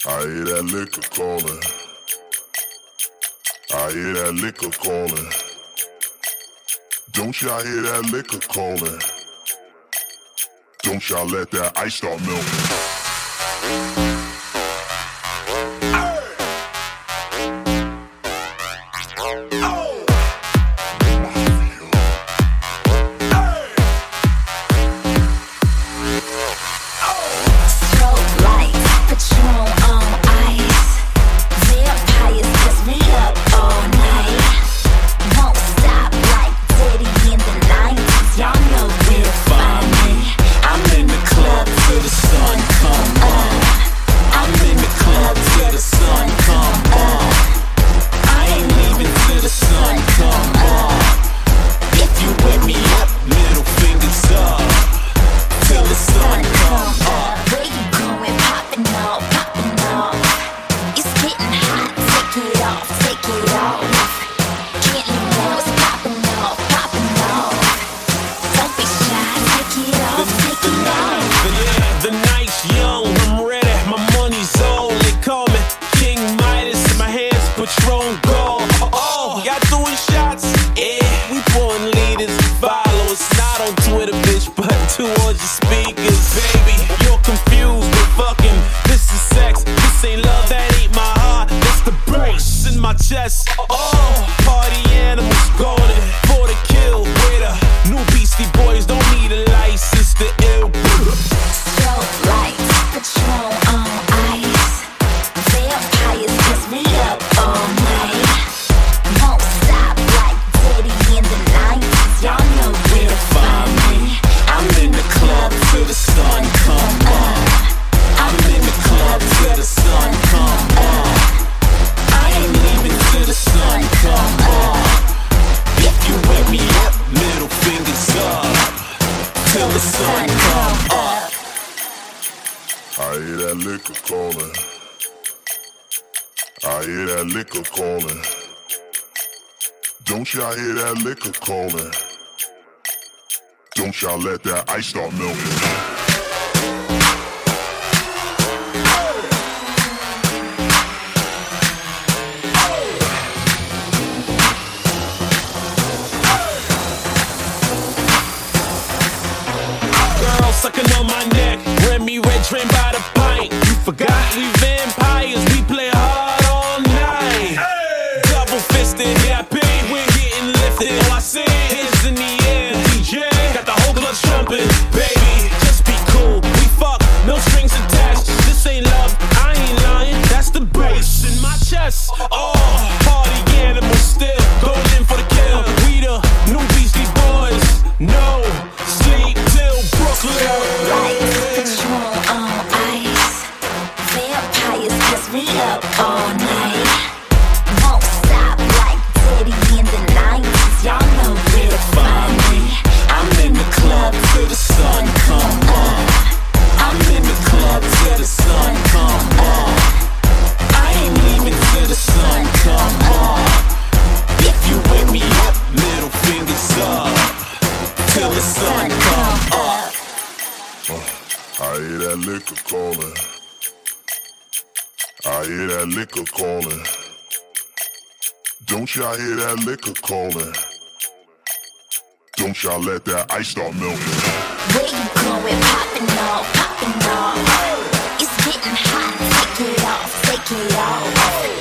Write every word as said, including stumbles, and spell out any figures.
I hear that liquor calling. I hear that liquor calling. Don't y'all hear that liquor calling? Don't y'all let that ice start melting. Patron gold. Oh, y'all doing shots? Yeah, we pouring leaders. Follow us not on Twitter, bitch, but towards your speakers. Baby, you're confused, but fucking this is sex. This ain't love, that ain't my heart. That's the bass in my chest. Oh, party animals golden for the kill. With a new Beastie Boys don't need a license to ill. Strobe lights, Patron on ice. Vampires kiss me up all night. Won't stop like Diddy in the nineties. Y'all know where to find me. I'm in the club till the sun come up. I'm in the club till the sun come up. I ain't leaving till the sun come up. If you wake me up, middle fingers up till the sun come up. I hear that liquor calling. I hear that liquor calling. Don't y'all hear that liquor calling? Don't y'all let that ice start melting. Sucking on my neck, Remy Red Train by the pint. You forgot we vampires, we play hard all night. Hey. Double fisted, yeah, babe, we're getting lifted. All I see hands in the air, D J got the whole club jumping. Baby, just be cool, we fuck, no strings attached. This ain't love, I ain't lying, that's the bass in my chest. Oh, party animals still going in for the kill. We the new Beastie Boys, no sleep till Brooklyn. Lights, Patron on ice. Vampires kiss me up all night. Won't stop like Diddy in the nineties. Y'all know where to find me. I'm in the club till the sun come up. I'm in the club till the sun come up. I ain't leaving till the sun come up. If you wake me up, middle fingers up till the sun come up. I hear that liquor calling. I hear that liquor calling. Don't y'all hear that liquor calling? Don't y'all let that ice start melting. Where you going? Popping off, popping off. It's getting hot. Take it off, take it off.